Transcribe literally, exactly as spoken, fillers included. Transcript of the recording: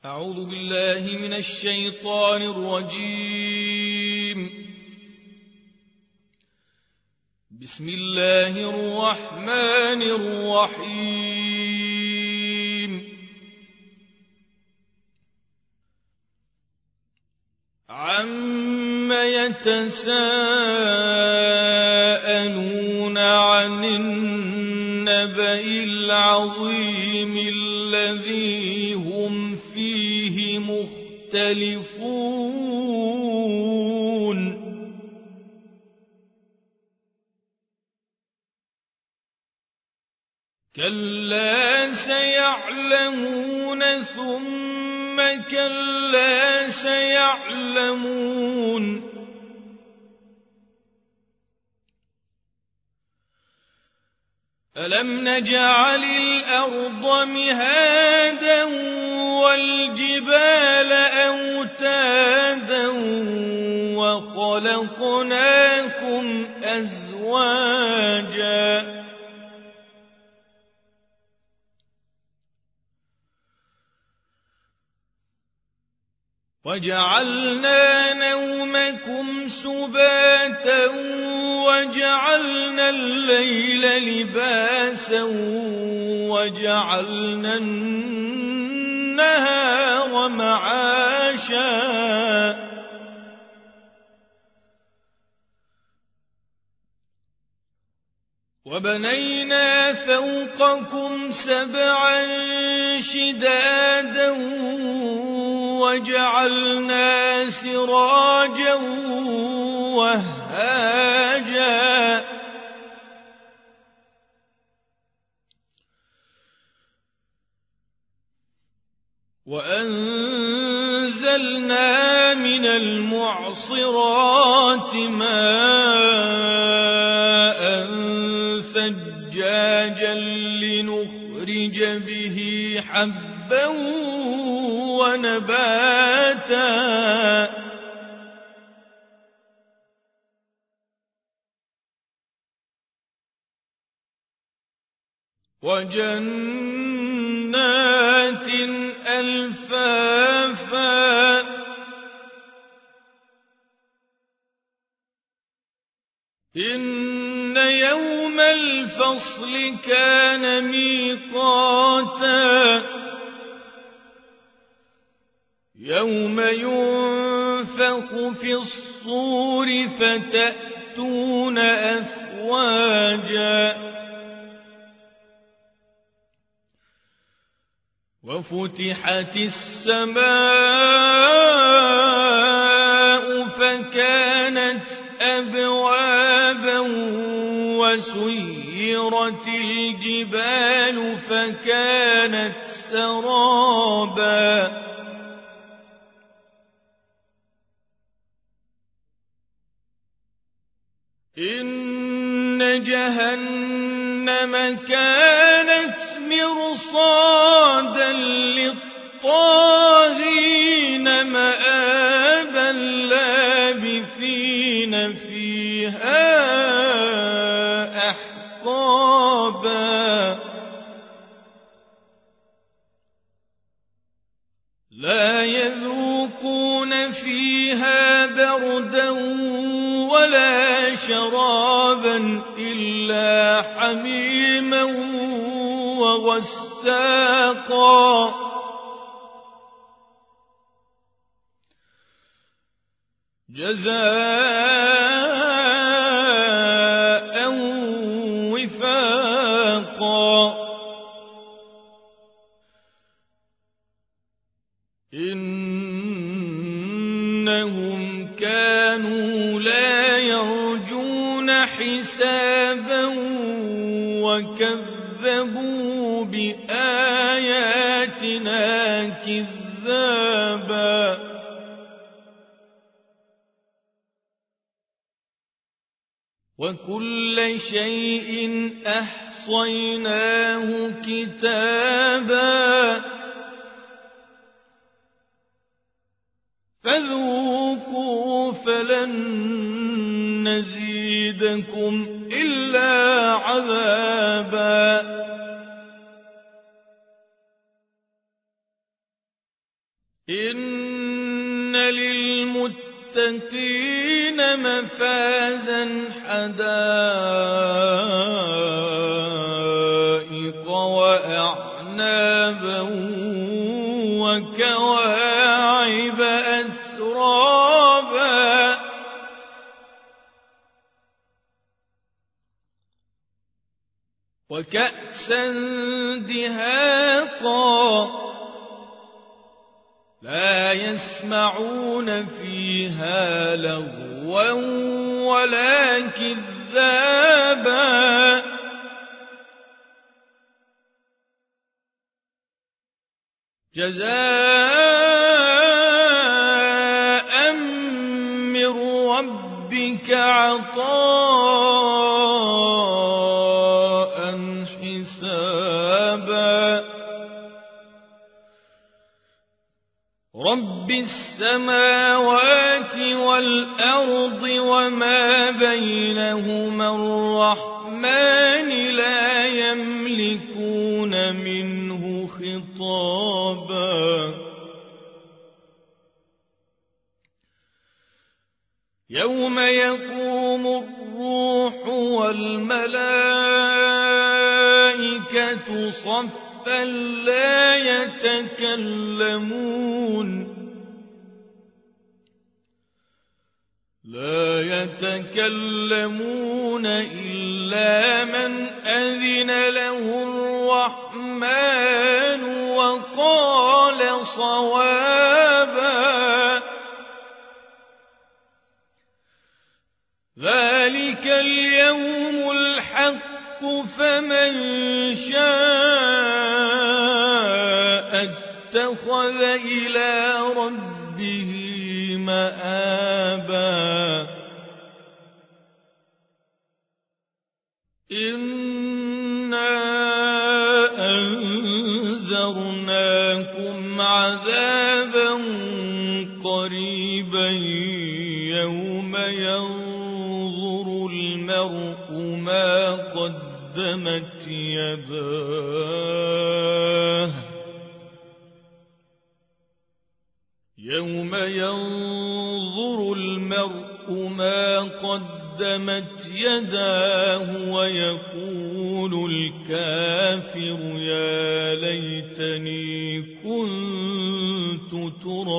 أعوذ بالله من الشيطان الرجيم. بسم الله الرحمن الرحيم. عَمَّ يتساءلون عن النبأ العظيم الذي هم فيه مختلفون كلا سيعلمون ثم كلا سيعلمون ألم نجعل الأرض مهادا والجبال أوتادا وخلقناكم أزواجا وجعلنا نومكم سباتا وجعلنا الليل لباسا وجعلنا النهار معاشا وبنينا فوقكم سبعا شدادا وجعلنا سراجا وهاجا وأنزلنا من المعصرات ماء ثجاجا لنخرج به حبا ونباتا وجنات ألفافا إن يوم الفصل كان ميقاتا يوم ينفخ في الصور فتأتون أفواجا وفتحت السماء فكانت أبوابا وسيرت الجبال فكانت سرابا إن جهنم كانت مرصادا للطاغين مآبا لابثين فيها أحقابا لا يذوقون فيها بردا ولا شرابا إلا حميما وغساقا جزاء وفاقا إنهم كانوا لا يرجون حسابا وكذبوا بآياتنا كذابا وكل شيء أحصيناه كتابا فذوقوا فلن نزيدكم إلا عذابا إن للمتقين مفازا حدائق وأعنابا وكواعب أترابا وكأسا دهاقا لا يسمعون فيها لغوا ولا كذابا جزاء من ربك عطاء حسابا رب السماوات والأرض وما بينهما الرحمن لا يملكون منه خطابا يوم يقوم الروح والملائكة صفا لا يتكلمون لا يتكلمون إلا من أذن له الرحمن وقال صوابا ذلك اليوم الحق فمن شاء اتخذ إلى ربه مآبا إنا أنذرناكم عذابا قريبا يوم ينظر المرء ما قدمت يداه يوم ينظر المرء ما قدمت يداه ويقول الكافر يا ليتني كنت ترابا